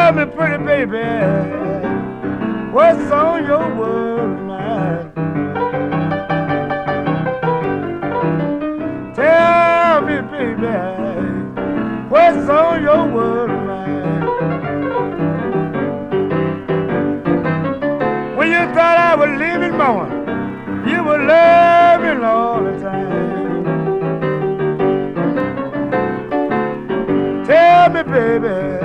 Tell me, pretty baby, what's on your world tonight? Tell me, baby, what's on your world tonight? When you thought I was leaving, mama, you were loving all the time. Tell me, baby,